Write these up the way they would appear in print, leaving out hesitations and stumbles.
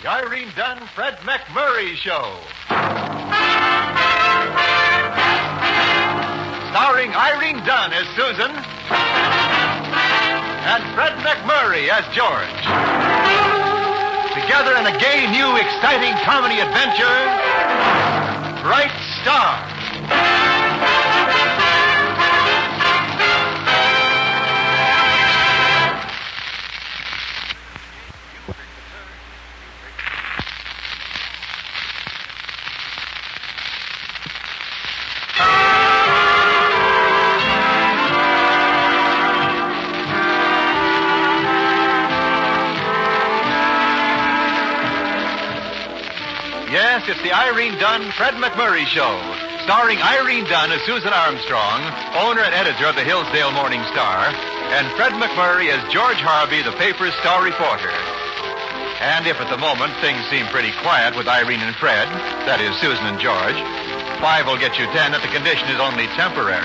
The Irene Dunn, Fred McMurray Show. Starring Irene Dunn as Susan and Fred McMurray as George. Together in a gay, new, exciting comedy adventure, Bright Star. Yes, it's the Irene Dunn, Fred McMurray Show, starring Irene Dunn as Susan Armstrong, owner and editor of the Hillsdale Morning Star, and Fred McMurray as George Harvey, the paper's star reporter. And if at the moment things seem pretty quiet with Irene and Fred, that is, Susan and George, 5 will get you 10 that the condition is only temporary.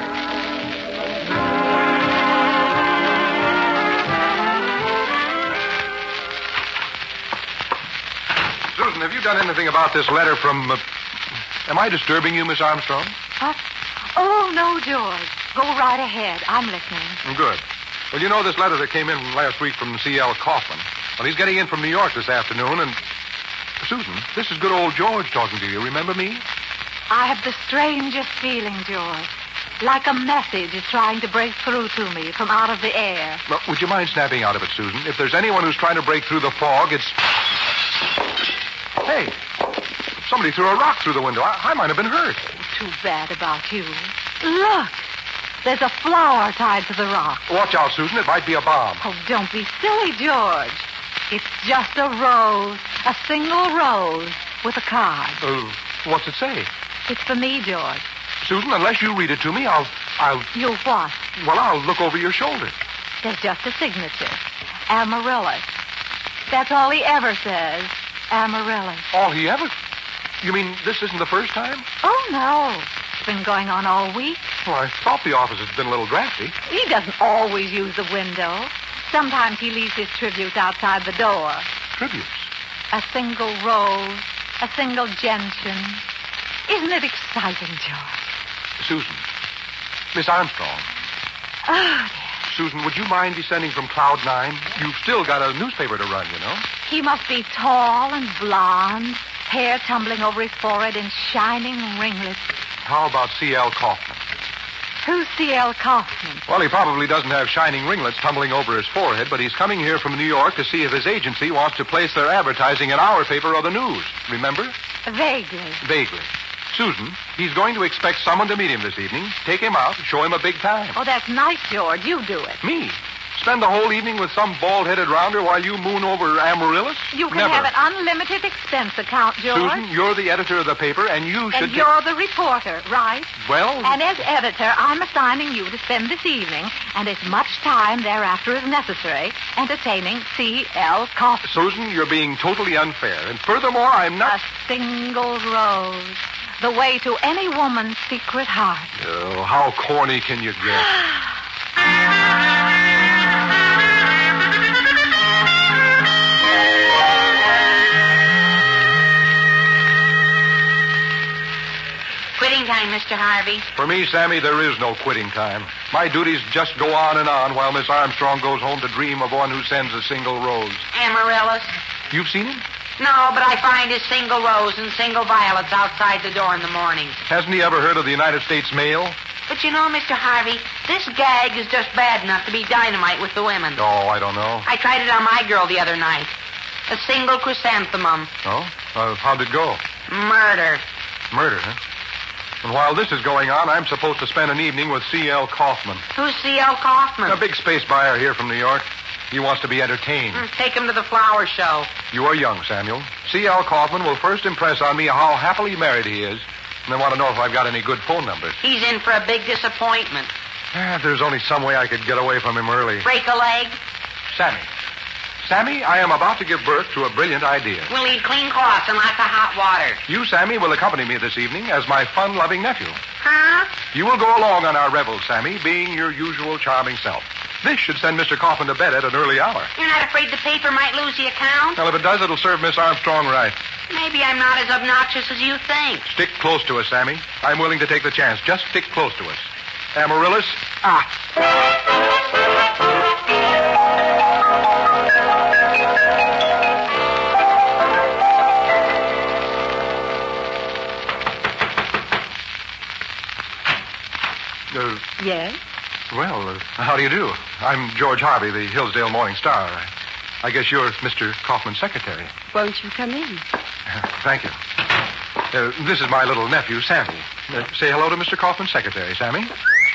Susan, have you done anything about this letter from... Am I disturbing you, Miss Armstrong? What? Oh, no, George. Go right ahead. I'm listening. Good. Well, you know this letter that came in last week from C.L. Kaufman. Well, he's getting in from New York this afternoon, and... Susan, this is good old George talking to you. Remember me? I have the strangest feeling, George. Like a message is trying to break through to me from out of the air. Well, would you mind snapping out of it, Susan? If there's anyone who's trying to break through the fog, it's... Hey, somebody threw a rock through the window. I might have been hurt. Too bad about you. Look, there's a flower tied to the rock. Watch out, Susan. It might be a bomb. Oh, don't be silly, George. It's just a rose, a single rose with a card. What's it say? It's for me, George. Susan, unless you read it to me, I'll... You what? Well, I'll look over your shoulder. There's just a signature. Amaryllis. That's all he ever says. Amaryllis. All he ever... You mean this isn't the first time? Oh, no. It's been going on all week. Well, I thought the office had been a little drafty. He doesn't always use the window. Sometimes he leaves his tributes outside the door. Tributes? A single rose, a single gentian. Isn't it exciting, George? Susan. Miss Armstrong. Oh, dear. Susan, would you mind descending from Cloud 9? You've still got a newspaper to run, you know. He must be tall and blonde, hair tumbling over his forehead in shining ringlets. How about C.L. Kaufman? Who's C.L. Kaufman? Well, he probably doesn't have shining ringlets tumbling over his forehead, but he's coming here from New York to see if his agency wants to place their advertising in our paper or the news. Remember? Vaguely. Vaguely. Susan, he's going to expect someone to meet him this evening. Take him out, show him a big time. Oh, that's nice, George. You do it. Me? Spend the whole evening with some bald-headed rounder while you moon over Amaryllis? You can Never. have an unlimited expense account, George. Susan, you're the editor of the paper, and you should... And you're the reporter, right? Well... And as editor, I'm assigning you to spend this evening and as much time thereafter as necessary entertaining C.L. Kaufman. Susan, you're being totally unfair. And furthermore, I'm not... A single rose. The way to any woman's secret heart. Oh, how corny can you get? Quitting time, Mr. Harvey. For me, Sammy, there is no quitting time. My duties just go on and on while Miss Armstrong goes home to dream of one who sends a single rose. Amaryllis? You've seen him? No, but I find his single rose and single violets outside the door in the morning. Hasn't he ever heard of the United States mail? But you know, Mr. Harvey, this gag is just bad enough to be dynamite with the women. Oh, I don't know. I tried it on my girl the other night. A single chrysanthemum. Oh? How'd it go? Murder. Murder, huh? And while this is going on, I'm supposed to spend an evening with C.L. Kaufman. Who's C.L. Kaufman? A big space buyer here from New York. He wants to be entertained. Take him to the flower show. You are young, Samuel. C.L. Kaufman will first impress on me how happily married he is, and I want to know if I've got any good phone numbers. He's in for a big disappointment. If there's only some way I could get away from him early. Break a leg? Sammy, I am about to give birth to a brilliant idea. We'll need clean cloths and lots of hot water. You, Sammy, will accompany me this evening as my fun-loving nephew. Huh? You will go along on our revels, Sammy, being your usual charming self. This should send Mr. Kaufman to bed at an early hour. You're not afraid the paper might lose the account? Well, if it does, it'll serve Miss Armstrong right. Maybe I'm not as obnoxious as you think. Stick close to us, Sammy. I'm willing to take the chance. Just stick close to us. Amaryllis? Yes? Well, how do you do? I'm George Harvey, the Hillsdale Morning Star. I guess you're Mr. Kaufman's secretary. Won't you come in? Thank you. This is my little nephew, Sammy. Say hello to Mr. Kaufman's secretary, Sammy.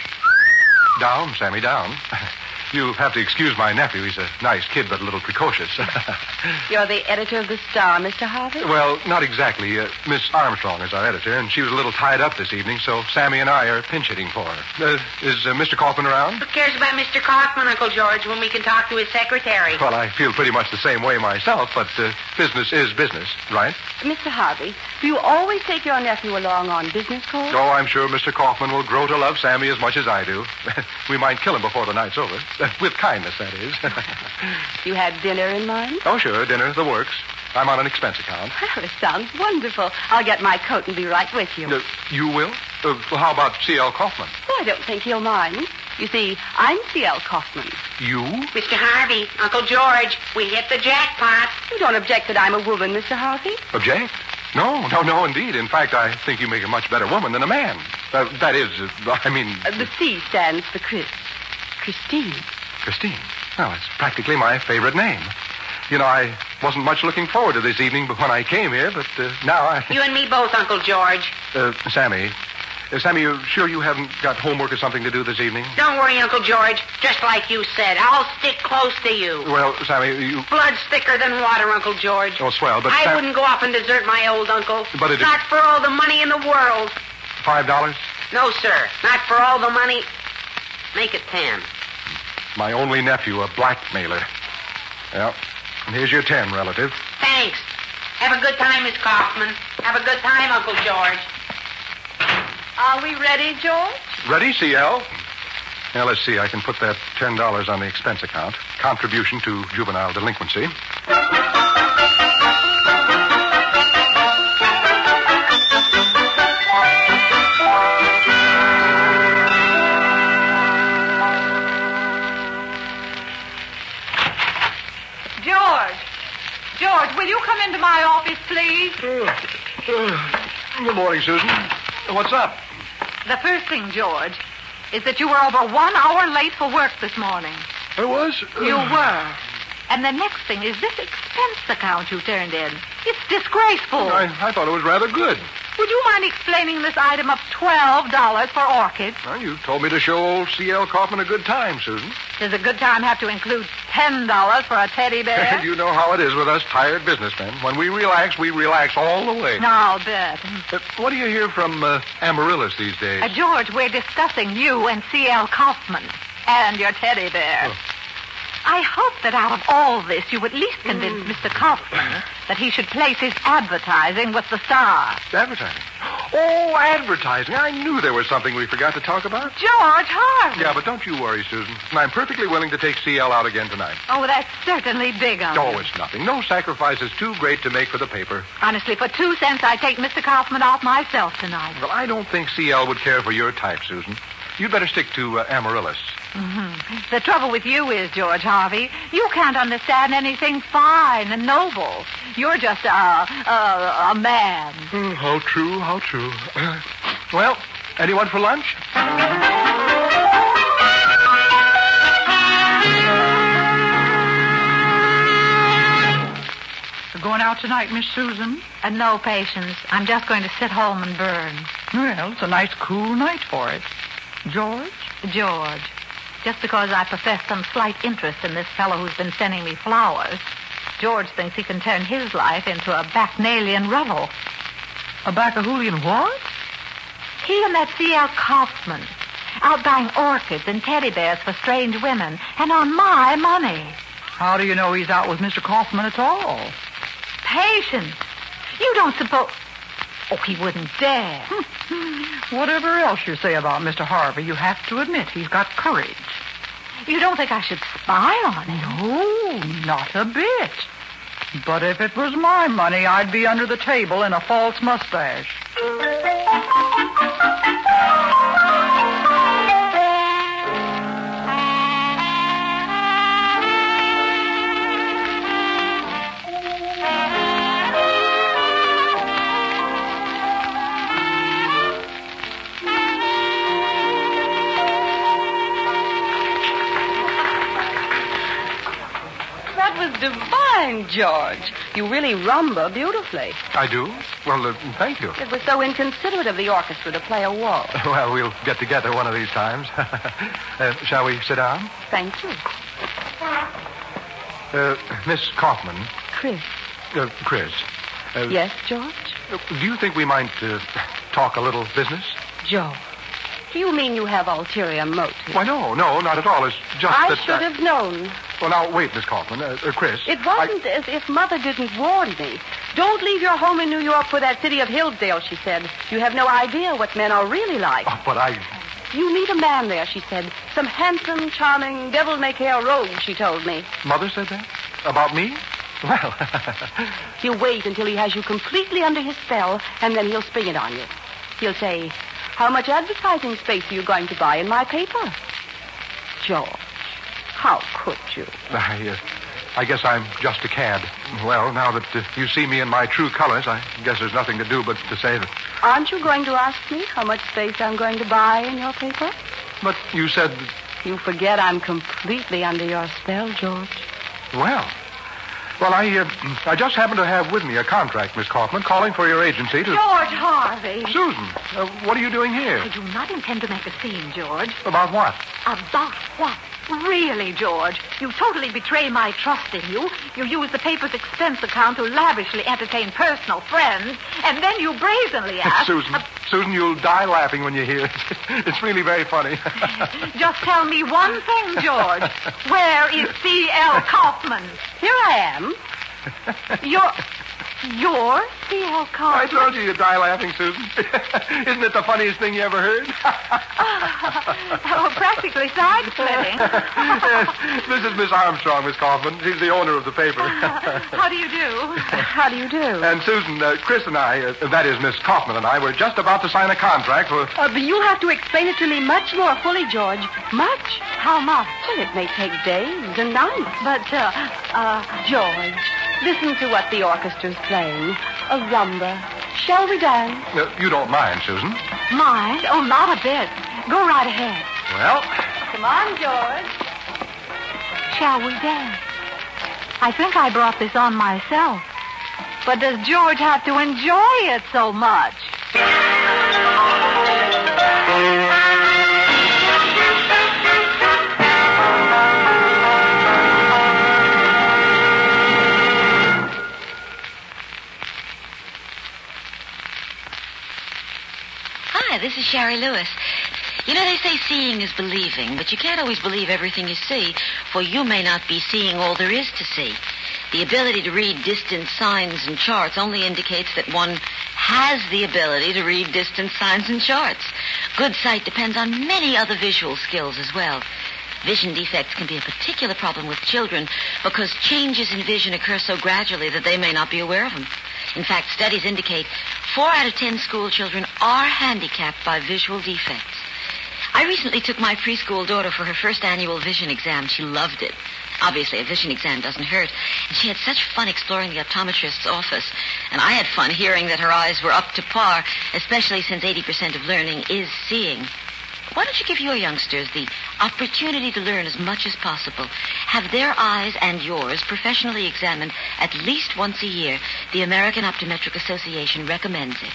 Down, Sammy, down. You have to excuse my nephew. He's a nice kid, but a little precocious. You're the editor of the Star, Mr. Harvey? Well, not exactly. Miss Armstrong is our editor, and she was a little tied up this evening, so Sammy and I are pinch hitting for her. Is Mr. Kaufman around? Who cares about Mr. Kaufman, Uncle George, when we can talk to his secretary? Well, I feel pretty much the same way myself, but business is business, right? Mr. Harvey, do you always take your nephew along on business calls? Oh, I'm sure Mr. Kaufman will grow to love Sammy as much as I do. We might kill him before the night's over. With kindness, that is. You had dinner in mind? Oh, sure, dinner, the works. I'm on an expense account. Well, it sounds wonderful. I'll get my coat and be right with you. You will? Well, how about C.L. Kaufman? Oh, I don't think he'll mind. You see, I'm C.L. Kaufman. You? Mr. Harvey, Uncle George, we hit the jackpot. You don't object that I'm a woman, Mr. Harvey? Object? No, indeed. In fact, I think you make a much better woman than a man. That is, I mean... The C stands for Chris. Christine. Christine. Well, it's practically my favorite name. You know, I wasn't much looking forward to this evening when I came here, but now I... You and me both, Uncle George. Sammy, you sure you haven't got homework or something to do this evening? Don't worry, Uncle George. Just like you said, I'll stick close to you. Well, Sammy, you... Blood's thicker than water, Uncle George. Oh, swell, but... I wouldn't go off and desert my old uncle. But it... Not for all the money in the world. $5? No, sir. Not for all the money. Make it 10. My only nephew, a blackmailer. Well, and here's your 10, relative. Thanks. Have a good time, Miss Kaufman. Have a good time, Uncle George. Are we ready, George? Ready, C.L.? Now, let's see. I can put that $10 on the expense account. Contribution to juvenile delinquency. George, will you come into my office, please? Good morning, Susan. What's up? The first thing, George, is that you were over 1 hour late for work this morning. I was? You were. And the next thing is this expense account you turned in. It's disgraceful. I thought it was rather good. Would you mind explaining this item of $12 for orchids? Well, you told me to show old C.L. Kaufman a good time, Susan. Does a good time have to include $10 for a teddy bear? You know how it is with us tired businessmen. When we relax all the way. I'll bet. What do you hear from Amaryllis these days? George, we're discussing you and C.L. Kaufman and your teddy bear. Oh. I hope that out of all this, you at least convince Mr. Kaufman that he should place his advertising with the Star. Advertising? Oh, advertising. I knew there was something we forgot to talk about. George Harvey. Yeah, but don't you worry, Susan. I'm perfectly willing to take C.L. out again tonight. Oh, that's certainly big of you. Oh, it's nothing. No sacrifice is too great to make for the paper. Honestly, for 2 cents, I'd take Mr. Kaufman off myself tonight. Well, I don't think C.L. would care for your type, Susan. You'd better stick to Amaryllis. Mm-hmm. The trouble with you is, George Harvey, you can't understand anything fine and noble. You're just a man. How true, how true. Well, anyone for lunch? You're going out tonight, Miss Susan? No, Patience. I'm just going to sit home and burn. Well, it's a nice cool night for it. George? George. Just because I profess some slight interest in this fellow who's been sending me flowers, George thinks he can turn his life into a bacchanalian revel. A bacchanalian what? He and that C.L. Kaufman out buying orchids and teddy bears for strange women, and on my money. How do you know he's out with Mr. Kaufman at all? Patience. You don't suppose... Oh, he wouldn't dare. Whatever else you say about Mr. Harvey, you have to admit he's got courage. You don't think I should spy on him? No, not a bit. But if it was my money, I'd be under the table in a false mustache. Divine, George. You really rumba beautifully. I do? Well, thank you. It was so inconsiderate of the orchestra to play a waltz. Well, we'll get together one of these times. Shall we sit down? Thank you. Miss Kaufman. Chris. Chris. Yes, George? Do you think we might talk a little business? George. Do you mean you have ulterior motives? Why, no, not at all. It's just I that... should have known. Well, now, wait, Miss Kaufman. Chris. It wasn't as if Mother didn't warn me. Don't leave your home in New York for that city of Hillsdale, she said. You have no idea what men are really like. Oh, but I... You meet a man there, she said. Some handsome, charming, devil-may-care rogue, she told me. Mother said that? About me? Well... He'll wait until he has you completely under his spell, and then he'll spring it on you. He'll say, how much advertising space are you going to buy in my paper? George, how could you? I guess I'm just a cad. Well, now that you see me in my true colors, I guess there's nothing to do but to say that... Aren't you going to ask me how much space I'm going to buy in your paper? But you said... You forget I'm completely under your spell, George. Well, I just happen to have with me a contract, Miss Kaufman, calling for your agency to... George Harvey. Susan, what are you doing here? I do not intend to make a scene, George. About what? About what? Really, George, you totally betray my trust in you. You use the paper's expense account to lavishly entertain personal friends, and then you brazenly ask... Susan, you'll die laughing when you hear it. It's really very funny. Just tell me one thing, George. Where is C.L. Kaufman? Here I am. You're C.L. Kaufman? I told you you'd die laughing, Susan. Isn't it the funniest thing you ever heard? Practically side-splitting. Yes, this is Miss Armstrong, Miss Kaufman. She's the owner of the paper. How do you do? How do you do? And Susan, Chris and I, that is Miss Kaufman and I, were just about to sign a contract for... But you'll have to explain it to me much more fully, George. Much. How much? Well, it may take days and nights. But, George, listen to what the orchestra's playing. A rumba. Shall we dance? You don't mind, Susan? Mind? Oh, not a bit. Go right ahead. Well... Come on, George. Shall we dance? I think I brought this on myself. But does George have to enjoy it so much? Hi, this is Sherry Lewis. You know, they say seeing is believing, but you can't always believe everything you see, for you may not be seeing all there is to see. The ability to read distant signs and charts only indicates that one has the ability to read distant signs and charts. Good sight depends on many other visual skills as well. Vision defects can be a particular problem with children because changes in vision occur so gradually that they may not be aware of them. In fact, studies indicate 4 out of 10 school children are handicapped by visual defects. I recently took my preschool daughter for her first annual vision exam. She loved it. Obviously, a vision exam doesn't hurt. And she had such fun exploring the optometrist's office. And I had fun hearing that her eyes were up to par, especially since 80% of learning is seeing. Why don't you give your youngsters the opportunity to learn as much as possible? Have their eyes and yours professionally examined at least once a year. The American Optometric Association recommends it.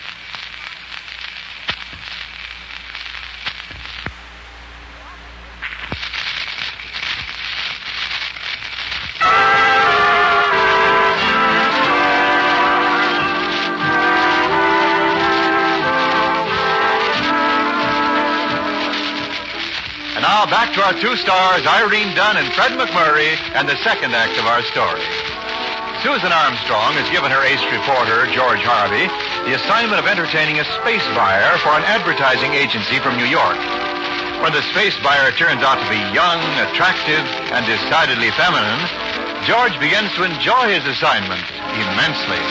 Now back to our 2 stars, Irene Dunn and Fred McMurray, and the second act of our story. Susan Armstrong has given her ace reporter, George Harvey, the assignment of entertaining a space buyer for an advertising agency from New York. When the space buyer turns out to be young, attractive, and decidedly feminine, George begins to enjoy his assignment immensely.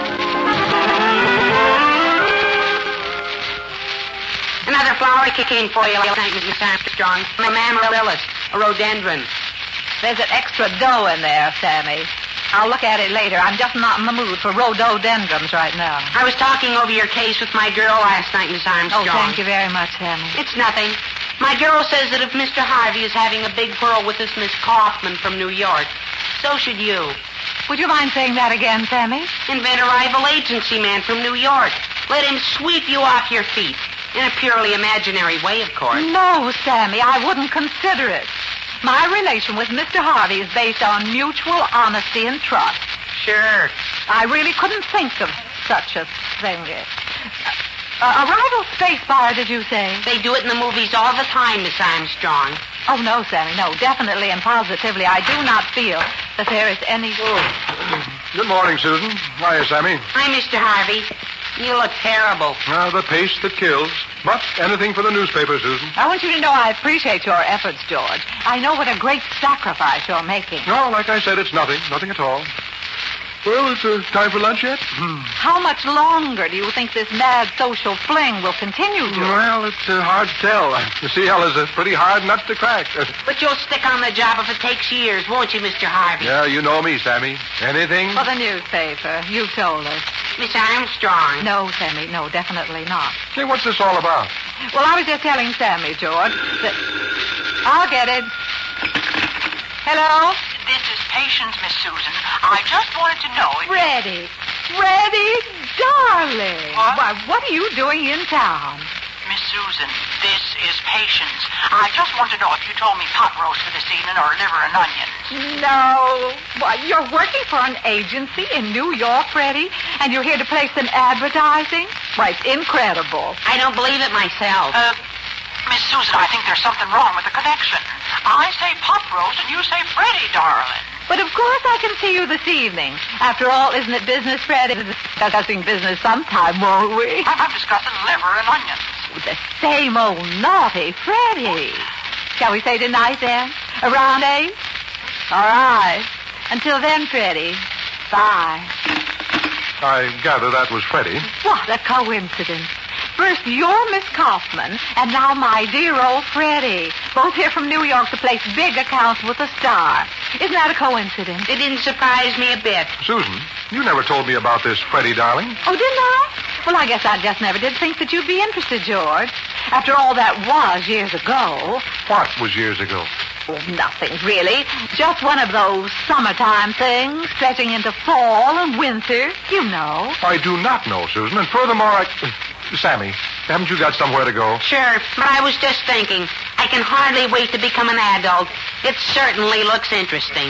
Another flower came for you last night, Mrs. Armstrong. A amaryllis, a rhododendron. There's an extra dough in there, Sammy. I'll look at it later. I'm just not in the mood for rhododendrons right now. I was talking over your case with my girl last night, Miss Armstrong. Oh, thank you very much, Sammy. It's nothing. My girl says that if Mr. Harvey is having a big quarrel with this Miss Kaufman from New York, so should you. Would you mind saying that again, Sammy? Invent a rival agency man from New York. Let him sweep you off your feet. In a purely imaginary way, of course. No, Sammy, I wouldn't consider it. My relation with Mr. Harvey is based on mutual honesty and trust. Sure. I really couldn't think of such a thing. A rival space buyer, did you say? They do it in the movies all the time, Miss Armstrong. Oh, no, Sammy, no. Definitely and positively, I do not feel that there is any... Good morning, Susan. Hiya, Sammy. Hi, Mr. Harvey. You look terrible. The pace that kills. But anything for the newspaper, Susan. I want you to know I appreciate your efforts, George. I know what a great sacrifice you're making. No, like I said, it's nothing. Nothing at all. Well, it's time for lunch yet? How much longer do you think this mad social fling will continue, George? Well, it's hard to tell. The CL is a pretty hard nut to crack. But you'll stick on the job if it takes years, won't you, Mr. Harvey? Yeah, you know me, Sammy. Anything? For the newspaper. You told us. Miss Armstrong. No, Sammy, no, definitely not. Hey, what's this all about? Well, I was just telling Sammy, George, that... I'll get it. Hello? This is Patience, Miss Susan. I just wanted to know if... Freddie, darling. What? Why, what are you doing in town? Miss Susan, this is Patience. I just want to know if you told me pot roast for this evening or liver and onions. No. Why, you're working for an agency in New York, Freddie, and you're here to play some advertising? Why, it's incredible. I don't believe it myself. Miss Susan, I think there's something wrong with the connection. I say pot roast and you say Freddie, darling. But of course I can see you this evening. After all, isn't it business, Freddie? Discussing business sometime, won't we? I'm discussing liver and onions. The same old naughty Freddie. Shall we say goodnight then? Around 8? All right. Until then, Freddie. Bye. I gather that was Freddie. What a coincidence. First, you're Miss Kaufman, and now my dear old Freddie. Both here from New York to place big accounts with a star. Isn't that a coincidence? It didn't surprise me a bit. Susan, you never told me about this Freddie, darling. Oh, didn't I? Well, I guess I just never did think that you'd be interested, George. After all, that was years ago. What was years ago? Oh, nothing, really. Just one of those summertime things, stretching into fall and winter. You know. I do not know, Susan, and furthermore, Sammy, haven't you got somewhere to go? Sure, but I was just thinking. I can hardly wait to become an adult. It certainly looks interesting.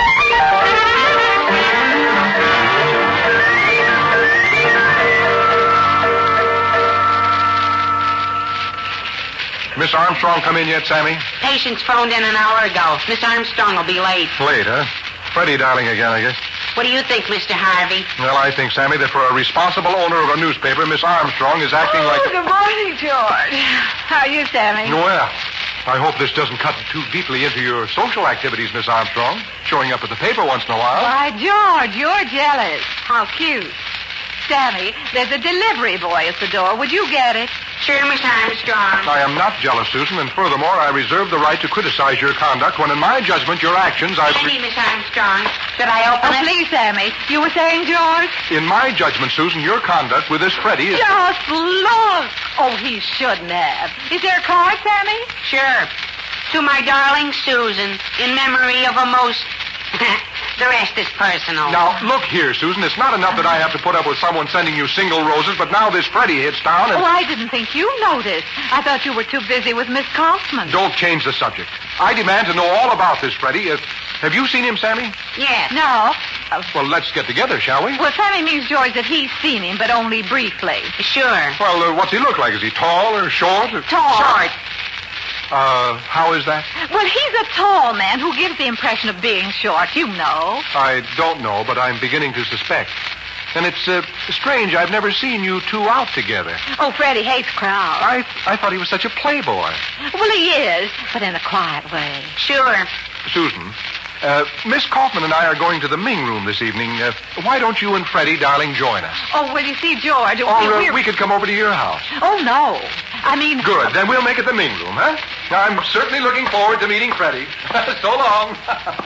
Miss Armstrong come in yet, Sammy? Patience phoned in an hour ago. Miss Armstrong will be late. Late, huh? Freddie, darling, again, I guess. What do you think, Mr. Harvey? Well, I think, Sammy, that for a responsible owner of a newspaper, Miss Armstrong is acting like... Good morning, George. How are you, Sammy? Well, I hope this doesn't cut too deeply into your social activities, Miss Armstrong. Showing up at the paper once in a while. Why, George, you're jealous. How cute. Sammy, there's a delivery boy at the door. Would you get it? Sure, Miss Armstrong. I am not jealous, Susan, and furthermore, I reserve the right to criticize your conduct when, in my judgment, your actions are... Maybe, Miss Armstrong. Should I open it? Please, Sammy. You were saying, George? In my judgment, Susan, your conduct with this Freddie is... Just look. Oh, he shouldn't have. Is there a card, Sammy? Sure. To my darling Susan, in memory of a most... The rest is personal. Now, look here, Susan. It's not enough that I have to put up with someone sending you single roses, but now this Freddie hits down and... Oh, I didn't think you noticed. I thought you were too busy with Miss Kaufman. Don't change the subject. I demand to know all about this Freddie. Have you seen him, Sammy? Yes. No. Well, let's get together, shall we? Well, Sammy means, George, that he's seen him, but only briefly. Sure. Well, what's he look like? Is he tall or short? Or... Tall. Short. How is that? Well, he's a tall man who gives the impression of being short, you know. I don't know, but I'm beginning to suspect. And it's strange. I've never seen you two out together. Oh, Freddie hates crowds. I thought he was such a playboy. Well, he is, but in a quiet way. Sure. Susan, Miss Kaufman and I are going to the Ming room this evening. Why don't you and Freddie, darling, join us? Oh, well, you see, George... Or we could come over to your house. Oh, no. I mean... Good. Then we'll make it the Ming room, huh? I'm certainly looking forward to meeting Freddie. So long.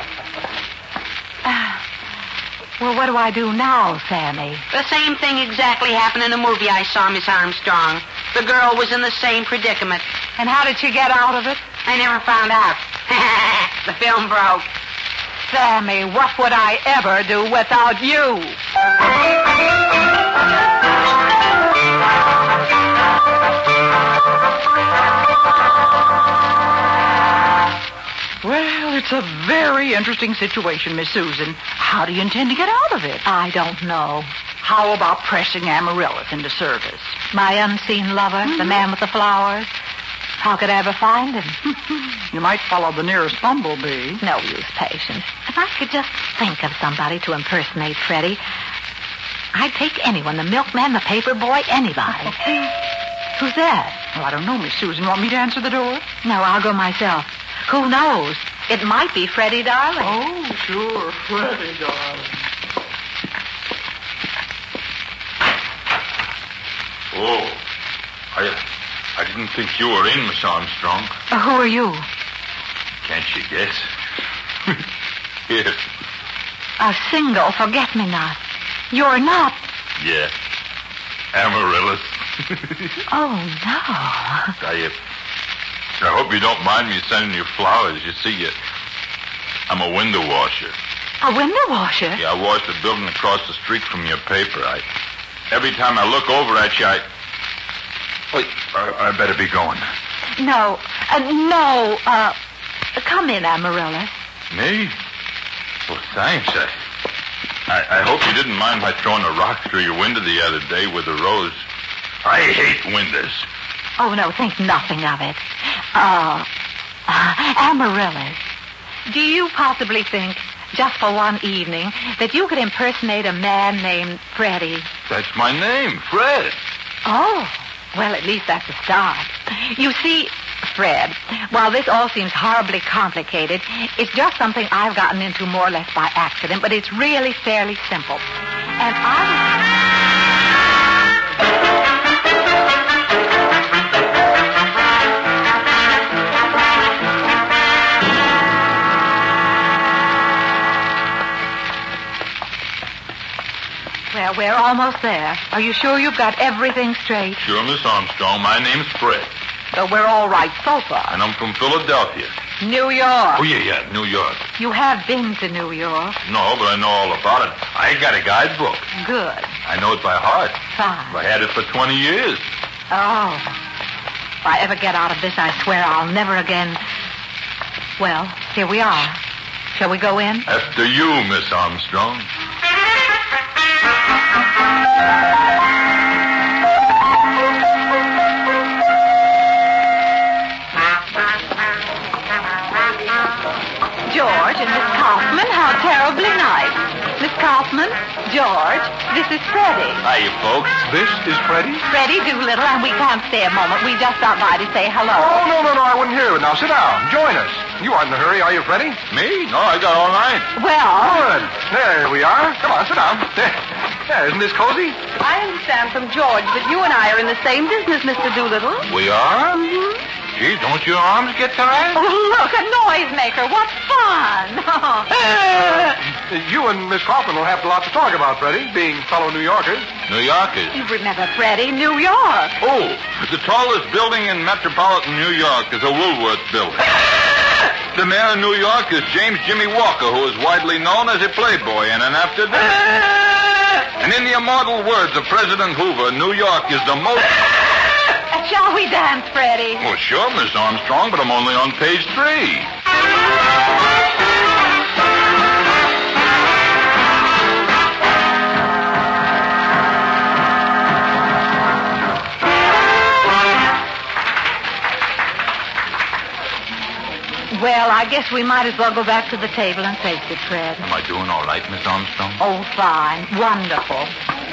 Well, what do I do now, Sammy? The same thing exactly happened in a movie I saw, Miss Armstrong. The girl was in the same predicament. And how did she get out of it? I never found out. The film broke. Sammy, what would I ever do without you? Well, it's a very interesting situation, Miss Susan. How do you intend to get out of it? I don't know. How about pressing Amaryllis into service? My unseen lover, the man with the flowers. How could I ever find him? You might follow the nearest bumblebee. No use, Patience. If I could just think of somebody to impersonate Freddie, I'd take anyone, the milkman, the paper boy, anybody. Who's that? Well, I don't know, Miss Susan. Want me to answer the door? No, I'll go myself. Who knows? It might be Freddie Darling. Oh, sure, Freddie Darling. Oh, I didn't think you were in, Miss Armstrong. Who are you? Can't you guess? Yes. A single forget-me-not. You're not. Yeah. Amaryllis. Oh, no. I hope you don't mind me sending you flowers. You see, I'm a window washer. A window washer? Yeah, I wash the building across the street from your paper. Every time I look over at you, Wait, I better be going. No. Come in, Amaryllis. Me? Well, thanks. I hope you didn't mind my throwing a rock through your window the other day with a rose. I hate windows. Oh, no, think nothing of it. Amaryllis, do you possibly think, just for one evening, that you could impersonate a man named Freddie? That's my name, Fred. Oh, well, at least that's a start. You see, Fred, while this all seems horribly complicated, it's just something I've gotten into more or less by accident, but it's really fairly simple. And Well, we're almost there. Are you sure you've got everything straight? Sure, Miss Armstrong. My name's Fred. So we're all right so far. And I'm from Philadelphia. New York. Oh, yeah, New York. You have been to New York. No, but I know all about it. I got a guidebook. Good. I know it by heart. Fine. I had it for 20 years. Oh. If I ever get out of this, I swear I'll never again... Well, here we are. Shall we go in? After you, Miss Armstrong. George and Miss Kaufman, how terribly nice. Miss Kaufman, George, this is Freddie. Hiya, folks. This is Freddie? Freddie Doolittle, and we can't stay a moment. We just stopped by to say hello. Oh, no, I wouldn't hear of it. Now, sit down. Join us. You aren't in a hurry, are you, Freddie? Me? No, I got all night. Well... Good. There we are. Come on, sit down. There, isn't this cozy? I understand from George that you and I are in the same business, Mr. Doolittle. We are? Gee, don't your arms get tired? Oh, look, a noisemaker. What fun. You and Miss Kaufman will have a lot to talk about, Freddie, being fellow New Yorkers. New Yorkers? You remember Freddie, New York. Oh, the tallest building in metropolitan New York is a Woolworth building. The mayor of New York is James Jimmy Walker, who is widely known as a playboy and an after-dinner. And in the immortal words of President Hoover, New York is the most... Shall we dance, Freddie? Well, sure, Miss Armstrong, but I'm only on page 3. Well, I guess we might as well go back to the table and face it, Fred. Am I doing all right, Miss Armstrong? Oh, fine. Wonderful.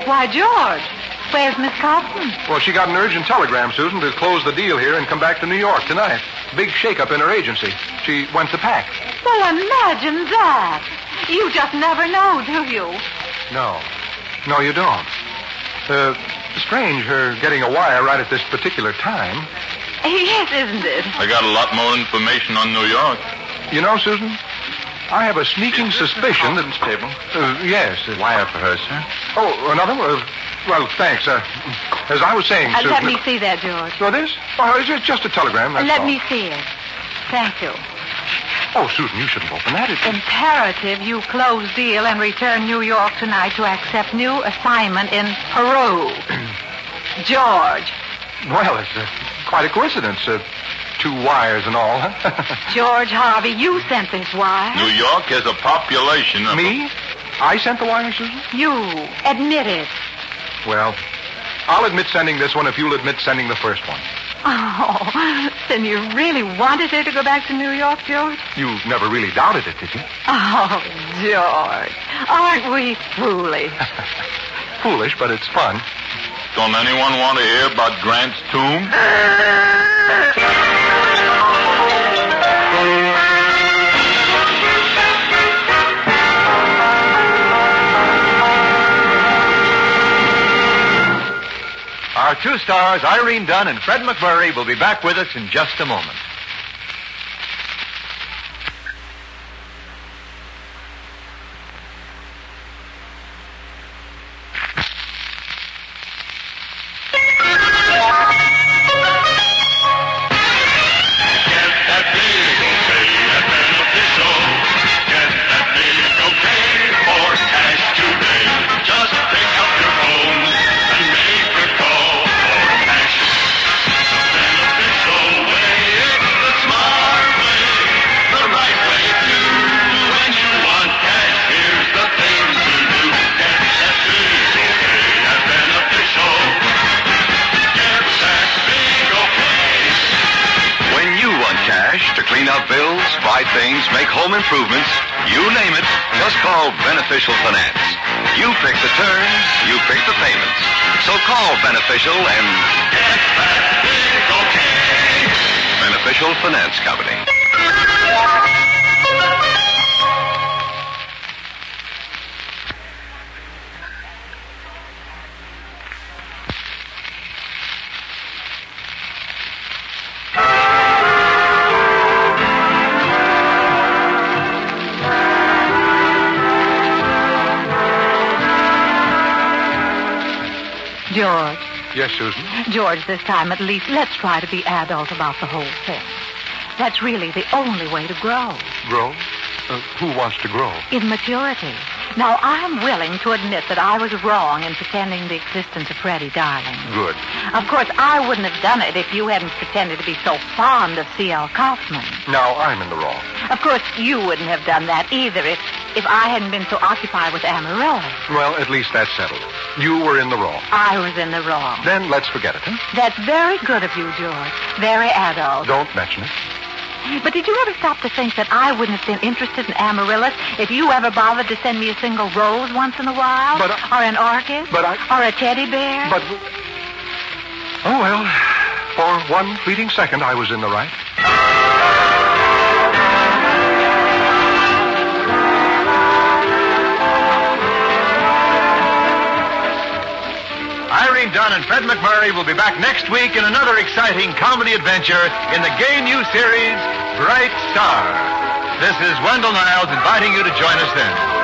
Why, George, where's Miss Kaufman? Well, she got an urgent telegram, Susan, to close the deal here and come back to New York tonight. Big shakeup in her agency. She went to pack. Well, imagine that. You just never know, do you? No. No, you don't. Strange, her getting a wire right at this particular time. Yes, isn't it? I got a lot more information on New York. You know, Susan, I have a sneaking suspicion that... Table? Yes. Wire for her, sir. Oh, another one? Well, thanks. As I was saying, Susan... Let me see that, George. Oh, this? Oh, it's just a telegram, that's Let all. me see it. Thank you. Oh, Susan, you shouldn't open that. It's... Imperative you close deal and return New York tonight to accept new assignment in Peru. George. Well, it's quite a coincidence. 2 wires and all, huh? George Harvey, you sent this wire. New York has a population of... Me? I sent the wire, Susan? You. Admit it. Well, I'll admit sending this one if you'll admit sending the first one. Oh, then you really wanted her to go back to New York, George? You never really doubted it, did you? Oh, George, aren't we foolish? Foolish, but it's fun. Don't anyone want to hear about Grant's tomb? Our 2 stars, Irene Dunn and Fred McMurray, will be back with us in just a moment. Bills, buy things, make home improvements, you name it, just call Beneficial Finance. You pick the terms, you pick the payments. So call Beneficial and get that big okay. Beneficial Finance Company. George. Yes, Susan? George, this time at least, let's try to be adult about the whole thing. That's really the only way to grow. Grow? Who wants to grow? In maturity. Now, I'm willing to admit that I was wrong in pretending the existence of Freddie Darling. Good. Of course, I wouldn't have done it if you hadn't pretended to be so fond of C.L. Kaufman. Now, I'm in the wrong. Of course, you wouldn't have done that either if I hadn't been so occupied with Amarillo. Well, at least that's settled. You were in the wrong. I was in the wrong. Then let's forget it, huh? That's very good of you, George. Very adult. Don't mention it. But did you ever stop to think that I wouldn't have been interested in amaryllis if you ever bothered to send me a single rose once in a while? Or an orchid? Or a teddy bear? Oh, well, for one fleeting second, I was in the right. Irene Dunn and Fred McMurray will be back next week in another exciting comedy adventure in the gay new series, Bright Star. This is Wendell Niles inviting you to join us then.